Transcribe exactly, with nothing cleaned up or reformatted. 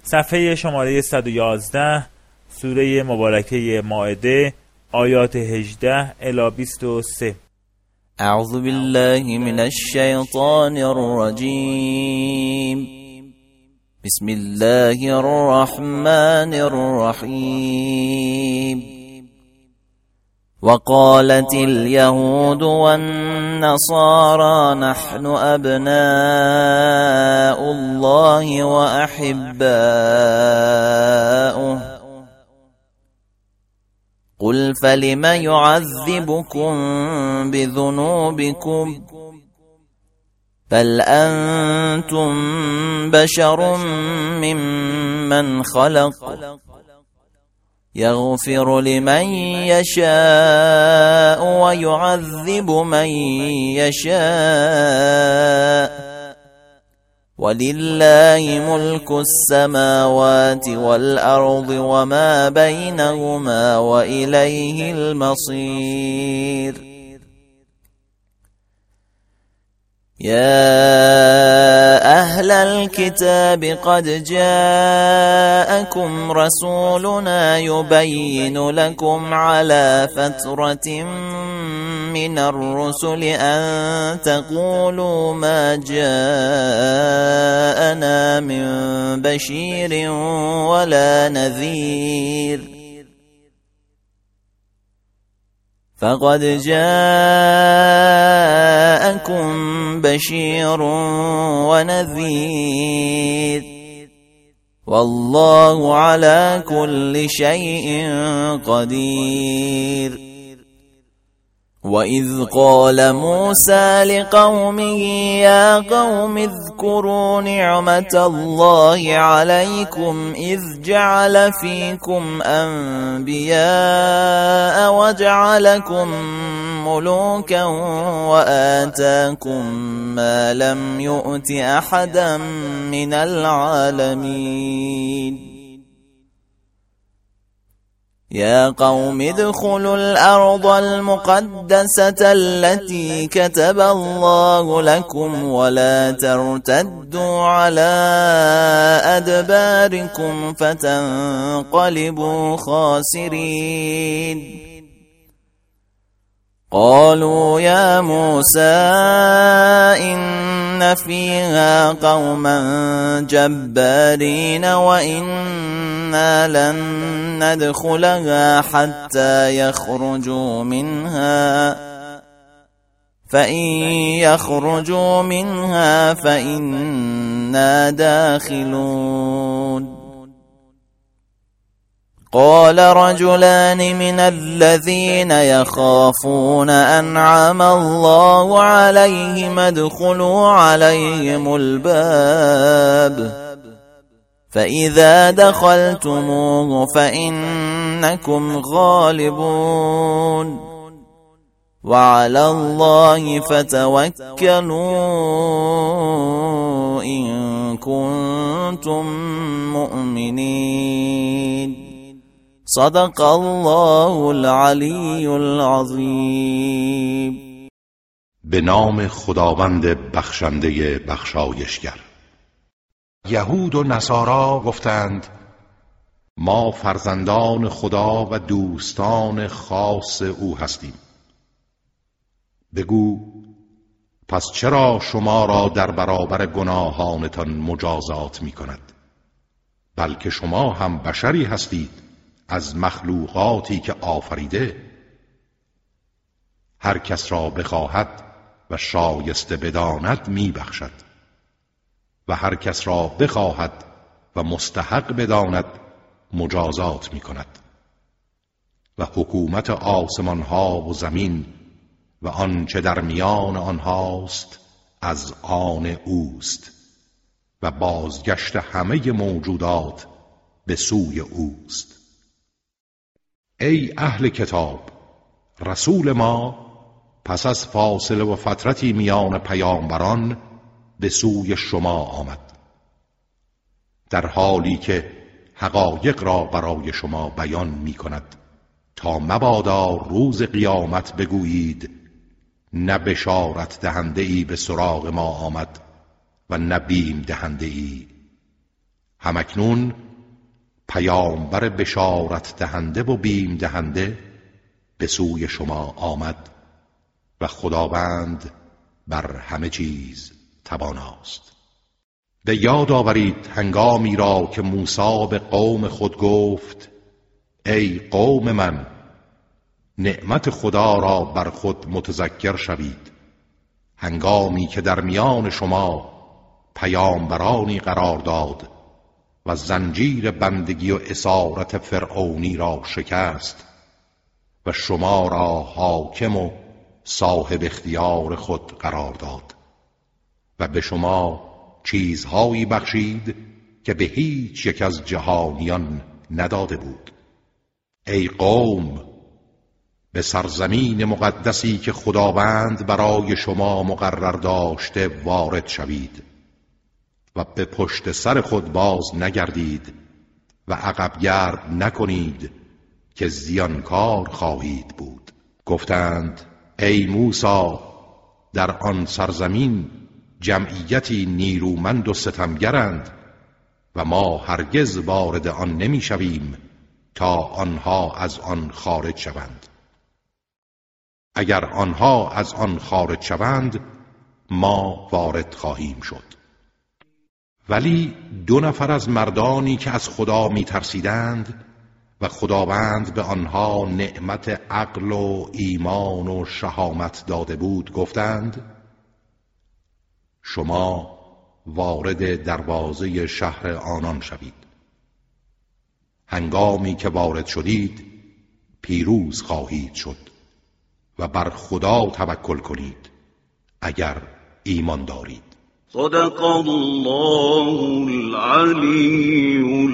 صفحه شماره صد و یازده، سوره مبارکه مائده، آیات هجده الی بیست و سه. اعوذ بالله من الشیطان الرجیم. بسم الله الرحمن الرحیم. وقالت اليهود والنصارى نحن أبناء الله وأحباؤه قل فلم يعذبكم بذنوبكم بل أنتم بشر ممن خلق يغفر لمن يشاء ويعذب من يشاء ولله ملك السماوات والأرض وما بينهما وإليه المصير. يا أهل الكتاب قد جاءكم رسولنا يبين لكم على فترة من الرسل أن تقولوا ما جاءنا من بشير ولا نذير فقد جاءكم بشير ونذير والله على كل شيء قدير. وإذ قال موسى لقومه يا قوم اذكروا نعمة الله عليكم إذ جعل فيكم أنبياء وجعلكم ملوكا وآتاكم ما لم يؤت أحدا من العالمين. يا قوم ادخلوا الأرض المقدسة التي كتب الله لكم ولا ترتدوا على أدباركم فتنقلبوا خاسرين. قالوا يا موسى إن فيها قوما جبارين وإنا لن ندخلها حتى يخرجوا منها فإن يخرجوا منها فإنا داخلون. قال رجلان من الذين يخافون أنعم الله عليهم ادخلوا عليهم الباب فإذا دخلتموه فإنكم غالبون وعلى الله فتوكلوا إن كنتم مؤمنين. صدق الله العلی العظیم. به نام خداوند بخشنده بخشایشگر. یهود و نصارا گفتند ما فرزندان خدا و دوستان خاص او هستیم. بگو پس چرا شما را در برابر گناهانتان مجازات می کند؟ بلکه شما هم بشری هستید از مخلوقاتی که آفریده. هر کس را بخواهد و شایسته بداند می بخشد و هر کس را بخواهد و مستحق بداند مجازات می کند. و حکومت آسمان ها و زمین و آنچه در میان آنهاست از آن اوست و بازگشت همه موجودات به سوی اوست. ای اهل کتاب، رسول ما پس از فاصله و فترتی میان پیامبران به سوی شما آمد، در حالی که حقایق را برای شما بیان می کند تا مبادا روز قیامت بگویید نه بشارت دهنده ای به سراغ ما آمد و نه بیم دهنده ای. همکنون پیامبر بشارت دهنده و بیم دهنده به سوی شما آمد و خداوند بر همه چیز تواناست. به یاد آورید هنگامی را که موسی به قوم خود گفت ای قوم من، نعمت خدا را بر خود متذکر شوید، هنگامی که در میان شما پیامبرانی قرار داد و زنجیر بندگی و اسارت فرعونی را شکست و شما را حاکم و صاحب اختیار خود قرار داد و به شما چیزهایی بخشید که به هیچ یک از جهانیان نداده بود. ای قوم، به سرزمین مقدسی که خداوند برای شما مقرر داشته وارد شوید و به پشت سر خود باز نگردید و عقب گرد نکنید که زیانکار خواهید بود. گفتند ای موسی، در آن سرزمین جمعیتی نیرومند و ستمگرند و ما هرگز وارد آن نمی شویم تا آنها از آن خارج شوند. اگر آنها از آن خارج شوند ما وارد خواهیم شد. ولی دو نفر از مردانی که از خدا می ترسیدند و خداوند به آنها نعمت عقل و ایمان و شهامت داده بود گفتند شما وارد دروازه شهر آنان شوید. هنگامی که وارد شدید پیروز خواهید شد و بر خدا توکل کنید اگر ایمان دارید. صدق الله العلی